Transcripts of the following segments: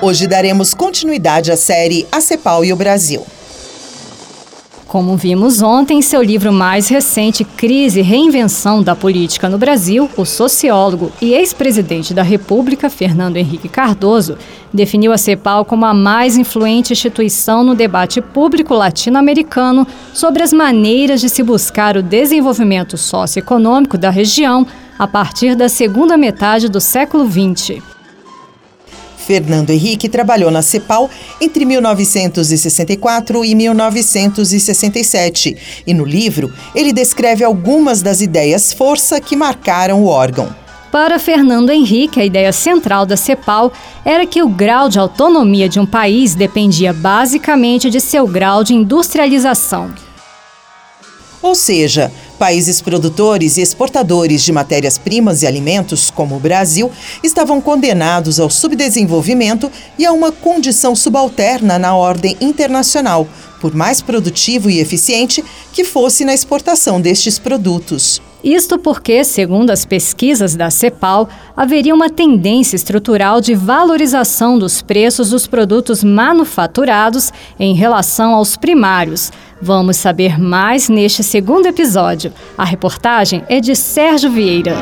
Hoje daremos continuidade à série A CEPAL e o Brasil. Como vimos ontem em seu livro mais recente, Crise e Reinvenção da Política no Brasil, o sociólogo e ex-presidente da República, Fernando Henrique Cardoso, definiu a CEPAL como a mais influente instituição no debate público latino-americano sobre as maneiras de se buscar o desenvolvimento socioeconômico da região a partir da segunda metade do século XX. Fernando Henrique trabalhou na CEPAL entre 1964 e 1967 e no livro ele descreve algumas das ideias-força que marcaram o órgão. Para Fernando Henrique, a ideia central da CEPAL era que o grau de autonomia de um país dependia basicamente de seu grau de industrialização. Ou seja, países produtores e exportadores de matérias-primas e alimentos, como o Brasil, estavam condenados ao subdesenvolvimento e a uma condição subalterna na ordem internacional, por mais produtivo e eficiente que fosse na exportação destes produtos. Isto porque, segundo as pesquisas da CEPAL, haveria uma tendência estrutural de valorização dos preços dos produtos manufaturados em relação aos primários. Vamos saber mais neste segundo episódio. A reportagem é de Sérgio Vieira.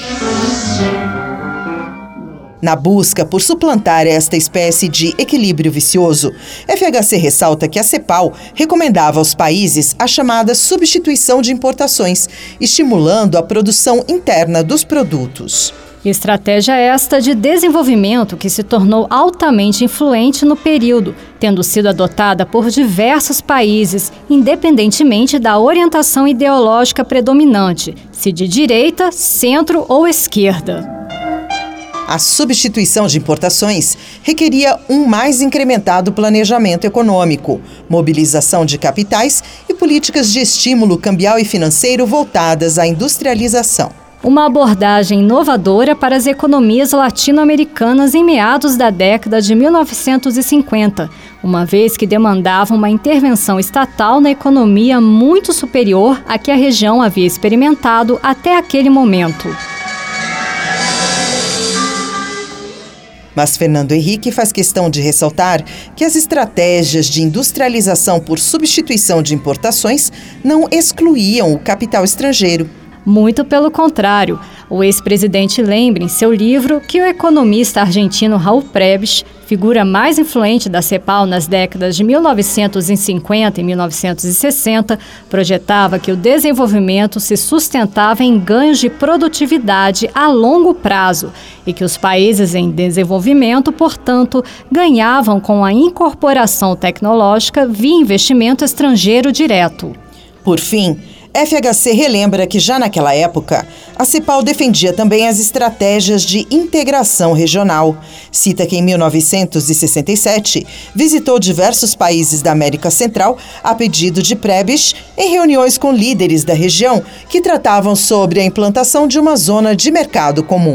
Na busca por suplantar esta espécie de equilíbrio vicioso, FHC ressalta que a CEPAL recomendava aos países a chamada substituição de importações, estimulando a produção interna dos produtos. Estratégia esta de desenvolvimento que se tornou altamente influente no período, tendo sido adotada por diversos países, independentemente da orientação ideológica predominante, se de direita, centro ou esquerda. A substituição de importações requeria um mais incrementado planejamento econômico, mobilização de capitais e políticas de estímulo cambial e financeiro voltadas à industrialização. Uma abordagem inovadora para as economias latino-americanas em meados da década de 1950, uma vez que demandavam uma intervenção estatal na economia muito superior à que a região havia experimentado até aquele momento. Mas Fernando Henrique faz questão de ressaltar que as estratégias de industrialização por substituição de importações não excluíam o capital estrangeiro. Muito pelo contrário, o ex-presidente lembra em seu livro que o economista argentino Raul Prebisch, figura mais influente da CEPAL nas décadas de 1950 e 1960, projetava que o desenvolvimento se sustentava em ganhos de produtividade a longo prazo e que os países em desenvolvimento, portanto, ganhavam com a incorporação tecnológica via investimento estrangeiro direto. Por fim, FHC relembra que já naquela época, a CEPAL defendia também as estratégias de integração regional. Cita que em 1967 visitou diversos países da América Central a pedido de Prebisch em reuniões com líderes da região que tratavam sobre a implantação de uma zona de mercado comum.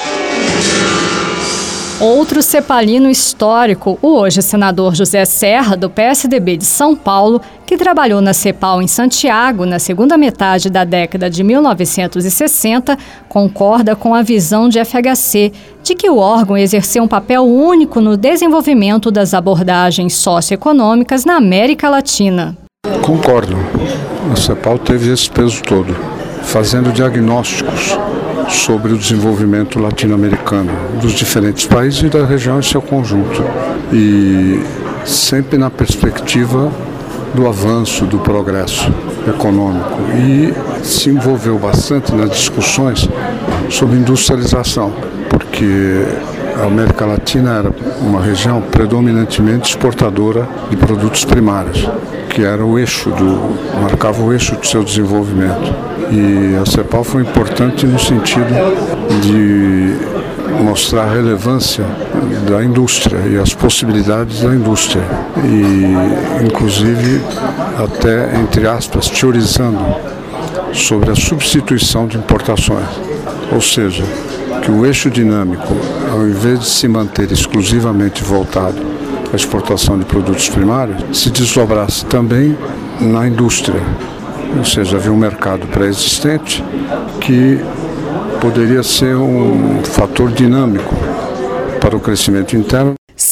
Outro cepalino histórico, o hoje senador José Serra, do PSDB de São Paulo, que trabalhou na CEPAL em Santiago na segunda metade da década de 1960, concorda com a visão de FHC de que o órgão exerceu um papel único no desenvolvimento das abordagens socioeconômicas na América Latina. Concordo. A CEPAL teve esse peso todo, fazendo diagnósticos sobre o desenvolvimento latino-americano, dos diferentes países e da região em seu conjunto. E sempre na perspectiva do avanço, do progresso econômico. E se envolveu bastante nas discussões sobre industrialização, porque a América Latina era uma região predominantemente exportadora de produtos primários, que era marcava o eixo do seu desenvolvimento. E a CEPAL foi importante no sentido de mostrar a relevância da indústria e as possibilidades da indústria. E, inclusive, até, entre aspas, teorizando sobre a substituição de importações. Ou seja, que o eixo dinâmico, ao invés de se manter exclusivamente voltado à exportação de produtos primários, se desdobrasse também na indústria. Ou seja, havia um mercado pré-existente que poderia ser um fator dinâmico para o crescimento interno.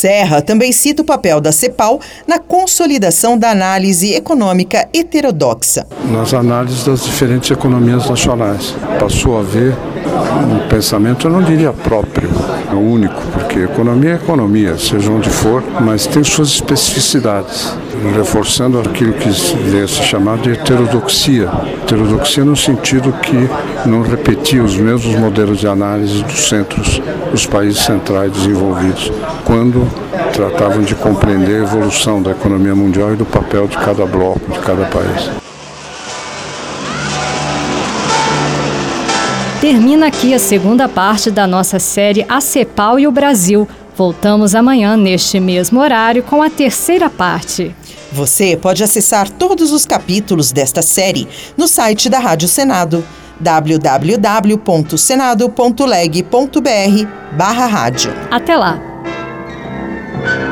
Serra também cita o papel da CEPAL na consolidação da análise econômica heterodoxa. Nas análises das diferentes economias nacionais, passou a haver um pensamento, eu não diria próprio, é único, porque economia é economia, seja onde for, mas tem suas especificidades, reforçando aquilo que veio a se chamar de heterodoxia. Heterodoxia no sentido que não repetia os mesmos modelos de análise dos centros dos países centrais desenvolvidos, quando tratavam de compreender a evolução da economia mundial e do papel de cada bloco, de cada país. Termina aqui a segunda parte da nossa série A CEPAL e o Brasil. Voltamos amanhã neste mesmo horário com a terceira parte. Você pode acessar todos os capítulos desta série no site da Rádio Senado, www.senado.leg.br/rádio. Até lá!